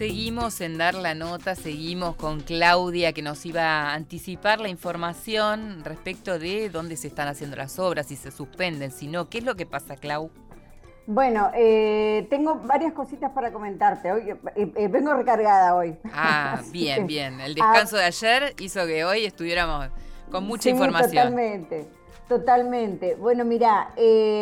Seguimos en Dar la Nota, seguimos con Claudia que nos iba a anticipar la información respecto de dónde se están haciendo las obras, si se suspenden, si no. ¿Qué es lo que pasa, Clau? Bueno, tengo varias cositas para comentarte. Hoy vengo recargada hoy. Ah, Así bien, que, bien. El ah, descanso de ayer hizo que hoy estuviéramos con mucha sí, información. totalmente, totalmente. Bueno, mira,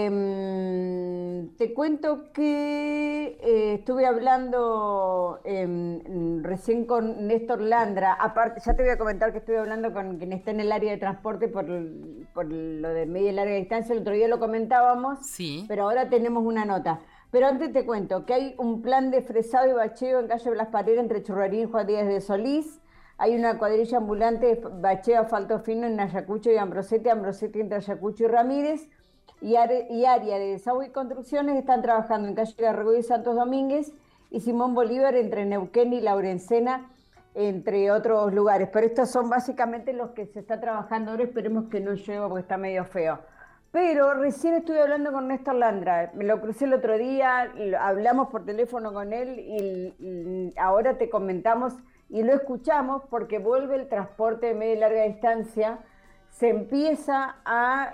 te cuento que estuve hablando recién con Néstor Landra. Aparte, ya te voy a comentar que estuve hablando con quien está en el área de transporte por lo de media y larga distancia. El otro día lo comentábamos, Sí. pero ahora tenemos una nota. Pero antes te cuento que hay un plan de fresado y bacheo en calle Blas Parera entre Churrarín y Juan Díaz de Solís. Hay una cuadrilla ambulante de bacheo asfalto fino en Ayacucho y Ambrosetti, Ambrosetti entre Ayacucho y Ramírez. Y área de desagüe y construcciones están trabajando en calle Garrigó y Santos Domínguez y Simón Bolívar entre Neuquén y Laurencena, entre otros lugares. Pero estos son básicamente los que se está trabajando ahora. Esperemos que no llueva porque está medio feo. Pero recién estuve hablando con Néstor Landra, me lo crucé el otro día, hablamos por teléfono con él y ahora te comentamos y lo escuchamos porque vuelve el transporte de media y larga distancia, se empieza a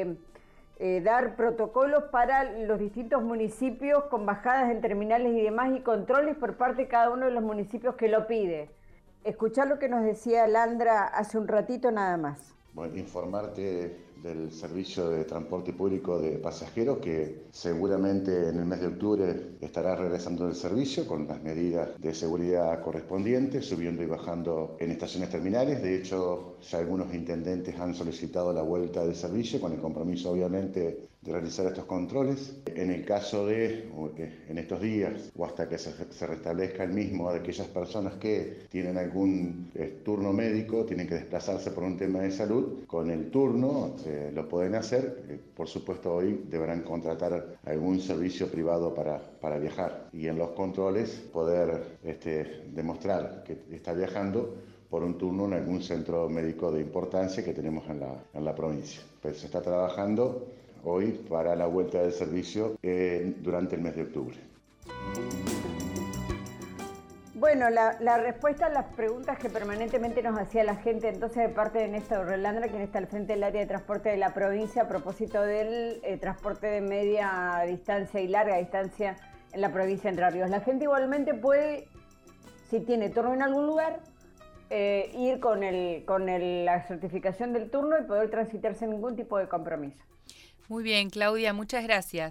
dar protocolos para los distintos municipios con bajadas en terminales y demás y controles por parte de cada uno de los municipios que lo pide. Escuchar lo que nos decía Landra hace un ratito nada más. Bueno, informarte del servicio de transporte público de pasajeros que seguramente en el mes de octubre estará regresando el servicio con las medidas de seguridad correspondientes, subiendo y bajando en estaciones terminales. De hecho, ya algunos intendentes han solicitado la vuelta del servicio con el compromiso obviamente de realizar estos controles. En el caso de, en estos días o hasta que se restablezca el mismo, de aquellas personas que tienen algún turno médico, tienen que desplazarse por un tema de salud, con el turno lo pueden hacer. Por supuesto, hoy deberán contratar algún servicio privado para viajar y en los controles poder demostrar que está viajando por un turno en algún centro médico de importancia que tenemos en la provincia. Pues se está trabajando hoy para la vuelta del servicio durante el mes de octubre. Bueno, la respuesta a las preguntas que permanentemente nos hacía la gente, entonces de parte de Néstor Landra, quien está al frente del área de transporte de la provincia, a propósito del transporte de media distancia y larga distancia en la provincia de Entre Ríos. La gente igualmente puede, si tiene turno en algún lugar, ir con la certificación del turno y poder transitar sin ningún tipo de compromiso. Muy bien, Claudia, muchas gracias.